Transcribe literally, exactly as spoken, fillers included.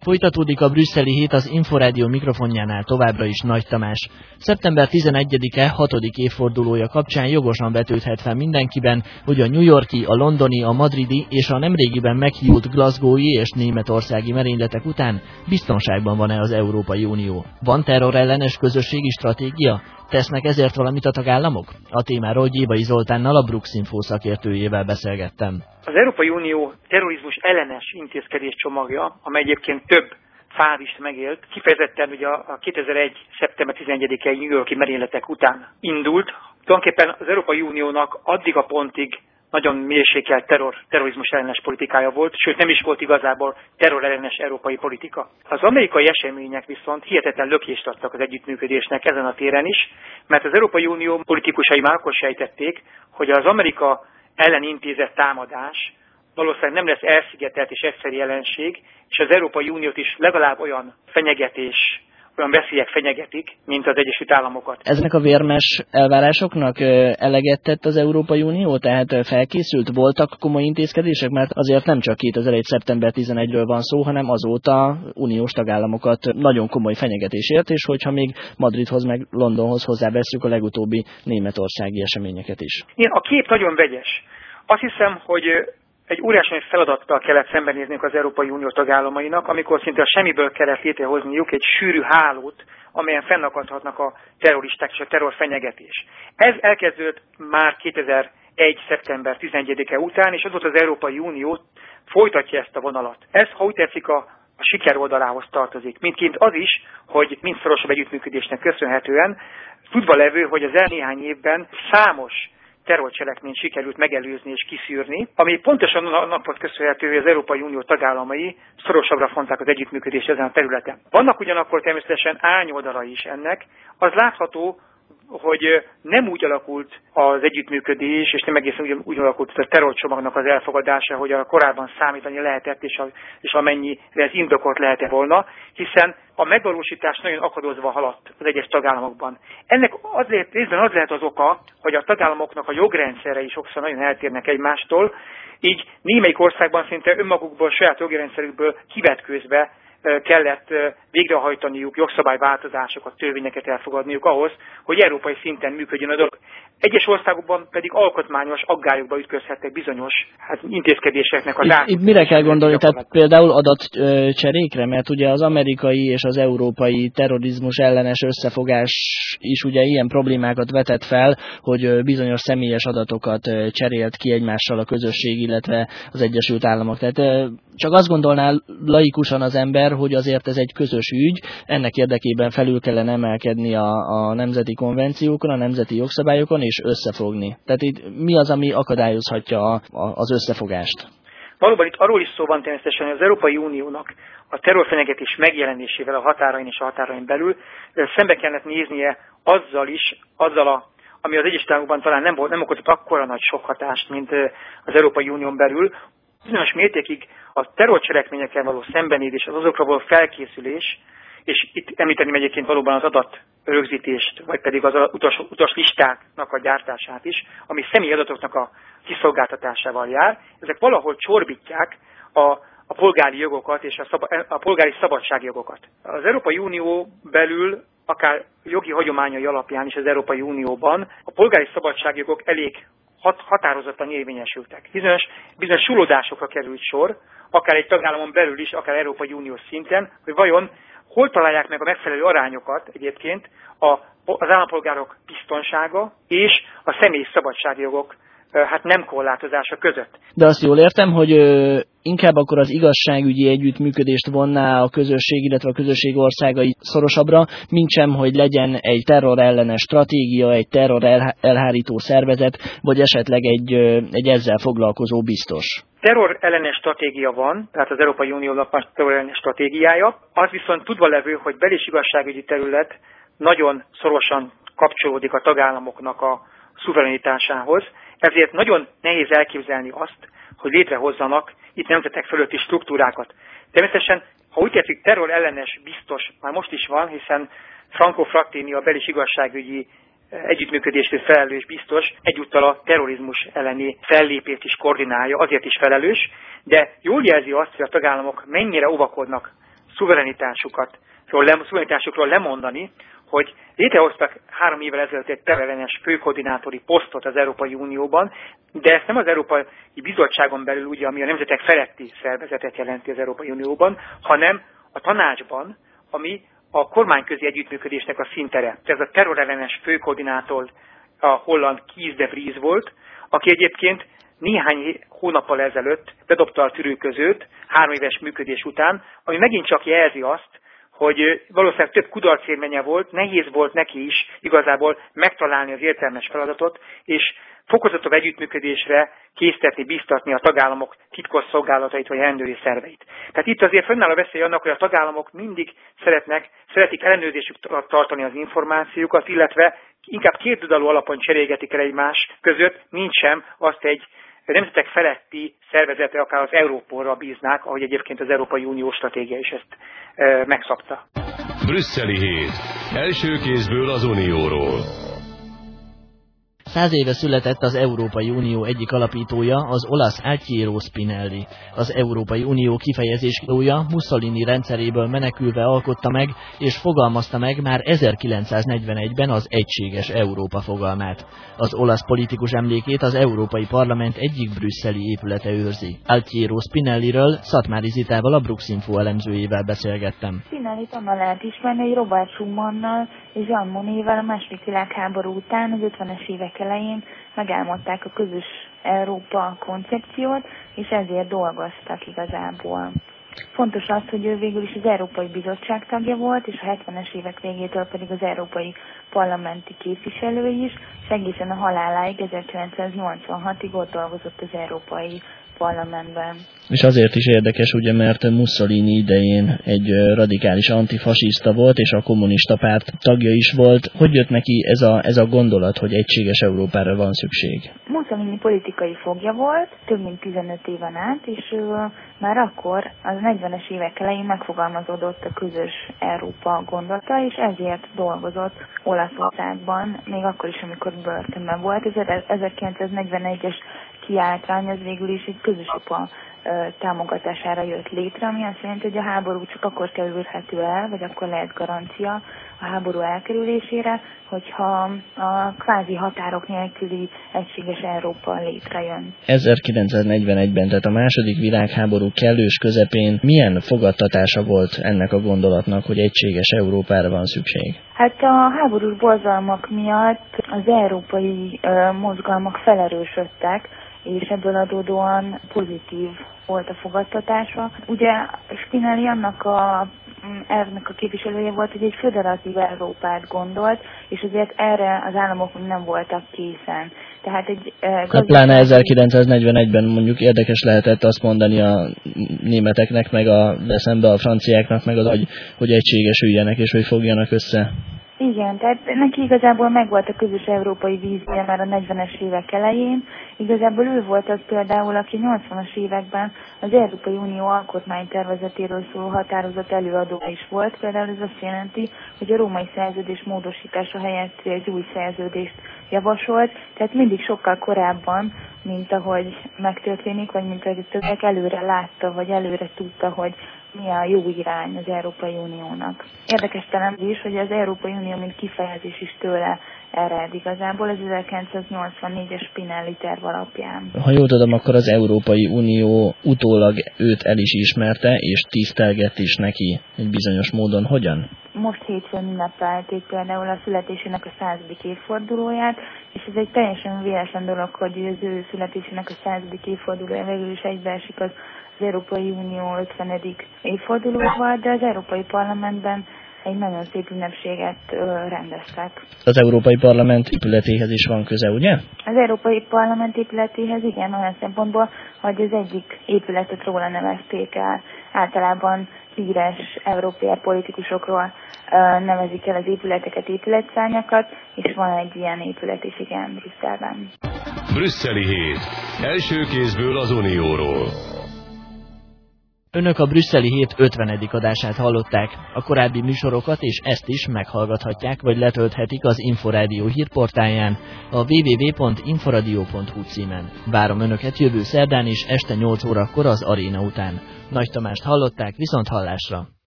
Folytatódik a brüsszeli hét, az Inforádió mikrofonjánál továbbra is Nagy Tamás. szeptember tizenegyedike hatodik évfordulója kapcsán jogosan vetődhet fel mindenkiben, hogy a New York-i, a londoni, a madridi és a nemrégiben meghívott glasgowi és németországi merényletek után biztonságban van-e az Európai Unió? Van terrorellenes közösségi stratégia? Tesznek ezért valamit a tagállamok? A témáról Gyébai Zoltánnal, a Brooks-Info szakértőjével beszélgettem. Az Európai Unió terrorizmus ellenes intézkedés csomagja, amely egyébként több fázist megélt, kifejezetten ugye a kétezer-egy. szeptember tizenegyedikei New York-i merényletek után indult. Tulajdonképpen az Európai Uniónak addig a pontig nagyon mérsékelt terror, terrorizmus ellenes politikája volt, sőt nem is volt igazából terrorellenes európai politika. Az amerikai események viszont hihetetlen lökést adtak az együttműködésnek ezen a téren is, mert az Európai Unió politikusai már akkor sejtették, hogy az Amerika ellen intézett támadás valószínűleg nem lesz elszigetelt és egyszeri jelenség, és az Európai Uniót is legalább olyan fenyegetés, olyan veszélyek fenyegetik, mint az Egyesült Államokat. Eznek a vérmes elvárásoknak eleget tett az Európai Unió, tehát felkészült, voltak komoly intézkedések, mert azért nem csak kétezer-egy. szeptember tizenegyedikéről van szó, hanem azóta uniós tagállamokat nagyon komoly fenyegetés ért, és hogyha még Madridhoz meg Londonhoz hozzáveszünk a legutóbbi németországi eseményeket is. Igen, a kép nagyon vegyes. Azt hiszem, hogy egy óriási feladattal kellett szembenézniük az Európai Unió tagállamainak, amikor szinte a semmiből kellett létrehozniuk egy sűrű hálót, amelyen fennakadhatnak a terroristák és a terrorfenyegetés. Ez elkezdődött már kétezer-egy. szeptember tizenegyedike után, és azóta az Európai Unió folytatja ezt a vonalat. Ez, ha úgy tetszik, a, a siker oldalához tartozik. Mindként az is, hogy mind szorosabb együttműködésnek köszönhetően tudva levő, hogy az el néhány évben számos terrorcselekményt sikerült megelőzni és kiszűrni, ami pontosan annak volt köszönhető, hogy az Európai Unió tagállamai szorosabbra fonták az együttműködést ezen a területen. Vannak ugyanakkor természetesen árnyoldalai is ennek. Az látható, hogy nem úgy alakult az együttműködés, és nem egészen úgy, úgy alakult a terrorcsomagnak az elfogadása, hogy a korábban számítani lehetett, és, a, és amennyire ez indokolt lehetett volna, hiszen a megvalósítás nagyon akadozva haladt az egyes tagállamokban. Ennek azért részben az lehet az oka, hogy a tagállamoknak a jogrendszerei sokszor nagyon eltérnek egymástól, így némelyik országban szinte önmagukból, saját jogrendszerükből kivetkőzve kellett végrehajtaniuk jogszabályváltozásokat, törvényeket elfogadniuk ahhoz, hogy európai szinten működjön a dolog. Egyes országokban pedig alkotmányos aggályokba ütközhettek bizonyos hát, intézkedéseknek az át. Itt, itt mire kell gondolni? Tehát például adatcserékre, mert ugye az amerikai és az európai terrorizmus ellenes összefogás is ugye ilyen problémákat vetett fel, hogy bizonyos személyes adatokat cserélt ki egymással a közösség, illetve az Egyesült Államok. Tehát csak azt gondolná laikusan az ember, hogy azért ez egy közös ügy, ennek érdekében felül kellene emelkedni a, a nemzeti konvenciókon, a nemzeti jogszabályokon, és összefogni. Tehát itt mi az, ami akadályozhatja a, a, az összefogást? Valóban itt arról is szó van természetesen, hogy az Európai Uniónak a terrorfenyegetés megjelenésével a határain és a határain belül szembe kellett néznie azzal is, azzal a ami az Egyesült Államokban talán nem, volt, nem okozott akkora nagy sok hatást, mint az Európai Unión belül. Bizonyos mértékig a terrorcselekményekkel való szembenézés, az azokra való felkészülés, és itt említeném egyébként valóban az adatrögzítést, vagy pedig az utas, utas listáknak a gyártását is, ami személyi adatoknak a kiszolgáltatásával jár. Ezek valahol csorbítják a, a polgári jogokat és a, szab, a polgári szabadságjogokat. Az Európai Unió belül, akár jogi hagyományai alapján is az Európai Unióban a polgári szabadságjogok elég hat, határozottan érvényesültek. Bizonyos, bizonyos súlódásokra került sor, akár egy tagállamon belül is, akár Európai Uniós szinten, hogy vajon hol találják meg a megfelelő arányokat egyébként a, az állampolgárok biztonsága és a személyi szabadságjogok hát nem korlátozása között. De azt jól értem, hogy ö, inkább akkor az igazságügyi együttműködést vonná a közösség, illetve a közösség országai szorosabbra, mintsem, hogy legyen egy terrorellenes stratégia, egy terror elhárító szervezet, vagy esetleg egy, ö, egy ezzel foglalkozó biztos. Terrorellenes stratégia van, tehát az Európai Uniónak van terrorellenes stratégiája, az viszont tudva levő, hogy bel- és igazságügyi terület nagyon szorosan kapcsolódik a tagállamoknak a szuverenitásához, ezért nagyon nehéz elképzelni azt, hogy létrehozzanak itt nemzetek fölötti struktúrákat. Természetesen, ha úgy tetszik, terror ellenes biztos már most is van, hiszen Franco Frattini, a bel- és igazságügyi együttműködésről felelős biztos, egyúttal a terrorizmus elleni fellépést is koordinálja, azért is felelős, de jól jelzi azt, hogy a tagállamok mennyire óvakodnak szuverenitásukat, szuverenitásukról lemondani, hogy létrehoztak három évvel ezelőtt egy terrorellenes főkoordinátori posztot az Európai Unióban, de ezt nem az Európai Bizottságon belül, ugye, ami a nemzetek feletti szervezetet jelenti az Európai Unióban, hanem a tanácsban, ami a kormányközi együttműködésnek a szintere. Ez a terrorellenes főkoordinátor a holland Kees de Vries volt, aki egyébként néhány hónappal ezelőtt bedobta a tűrőközőt három éves működés után, ami megint csak jelzi azt, hogy valószínűleg több kudarcélménye volt, nehéz volt neki is igazából megtalálni az értelmes feladatot, és fokozottabb együttműködésre késztetni, biztatni a tagállamok titkos szolgálatait vagy rendőri szerveit. Tehát itt azért fönnáll a veszély annak, hogy a tagállamok mindig szeretnek, szeretik ellenőrzésük tartani az információkat, illetve inkább kétoldalú alapon cserélgetik el egymás között, mint sem azt egy nemzetek feletti szervezete, akár az Európolra bíznák, ahogy egyébként az Európai Unió stratégia is ezt e, megszabta. Brüsszeli hét. Első kézből az Unióról. Száz éve született az Európai Unió egyik alapítója, az olasz Altiero Spinelli. Az Európai Unió kifejezésírója Mussolini rendszeréből menekülve alkotta meg, és fogalmazta meg már ezerkilencszáznegyvenegyben az egységes Európa fogalmát. Az olasz politikus emlékét az Európai Parlament egyik brüsszeli épülete őrzi. Altiero Spinelliről Szatmári Zitával, a Bruxinfo elemzőjével beszélgettem. Spinellit onnan lehet ismerni, hogy Robert Schumannal és Jean Monnetal a második világháború után az ötvenes évek elején megálmodták a közös Európa koncepciót, és ezért dolgoztak igazából. Fontos az, hogy ő végül is az Európai Bizottság tagja volt, és a hetvenes évek végétől pedig az Európai Parlamenti képviselő is, és egészen a haláláig ezerkilencszáznyolcvanhatig ott dolgozott az Európai Parlamentben. És azért is érdekes, ugye, mert Mussolini idején egy radikális antifasiszta volt, és a kommunista párt tagja is volt. Hogy jött neki ez a, ez a gondolat, hogy egységes Európára van szükség? Mussolini politikai fogja volt, több mint tizenöt éven át, és ő már akkor, az negyvenes évek elején megfogalmazódott a közös Európa gondolata, és ezért dolgozott Olaszországban, még akkor is, amikor börtönben volt. Ez ezerkilencszáznegyvenegyes kiáltvány az végül is egy közös Európa támogatására jött létre, ami azt jelenti, hogy a háború csak akkor kerülhető el, vagy akkor lehet garancia a háború elkerülésére, hogyha a kvázi határok nélküli egységes Európa létrejön. ezerkilencszáznegyvenegyben, tehát a második világháború kellős közepén milyen fogadtatása volt ennek a gondolatnak, hogy egységes Európára van szükség? Hát a háborús borzalmak miatt az európai uh, mozgalmak felerősödtek, és ebből adódóan pozitív volt a fogadtatása. Ugye Spinelli annak a elvnek a képviselője volt, hogy egy föderatív Európát gondolt, és azért erre az államok nem voltak készen. Tehát egy hát gazdaság... pláne ezerkilencszáznegyvenegyben mondjuk érdekes lehetett azt mondani a németeknek, meg a, de szembe a franciáknak, meg az, hogy, hogy egységesüljenek, és hogy fogjanak össze. Igen, tehát neki igazából megvolt a közös európai vízje már a negyvenes évek elején. Igazából ő volt az például, aki nyolcvanas években az Európai Unió alkotmánytervezetéről szóló határozat előadója is volt. Például ez azt jelenti, hogy a római szerződés módosítása helyett egy új szerződést javasolt, tehát mindig sokkal korábban, mint ahogy megtörténik, vagy mint ahogy a többiek előre látta, vagy előre tudta, hogy mi a jó irány az Európai Uniónak. Érdekes talán is, hogy az Európai Unió mint kifejezés is tőle ered igazából, az ezerkilencszáznyolcvannégyes Spinelli terv alapján. Ha jól tudom, akkor az Európai Unió utólag őt el is ismerte, és tisztelgett is neki egy bizonyos módon. Hogyan? Most hétfőn ünnepelték például a születésének a századik évfordulóját, és ez egy teljesen véletlen dolog, hogy az ő születésének a századik évfordulója végül is egybeesik az az Európai Unió ötvenedik évfordulóval, de az Európai Parlamentben egy nagyon szép ünnepséget ö, rendeztek. Az Európai Parlament épületéhez is van köze, ugye? Az Európai Parlament épületéhez igen, olyan szempontból, hogy az egyik épületet róla nevezték el. Általában híres európai politikusokról ö, nevezik el az épületeket, épületszárnyakat, és van egy ilyen épület is, igen, Brüsszelben. Brüsszeli hét. Első kézből az Unióról. Önök a Brüsszeli hét ötvenedik adását hallották. A korábbi műsorokat és ezt is meghallgathatják, vagy letölthetik az Inforádió hírportáján, a double-u double-u double-u pont inforadio pont hu címen. Várom Önöket jövő szerdán és este nyolc órakor az Aréna után. Nagy Tamást hallották, viszont hallásra!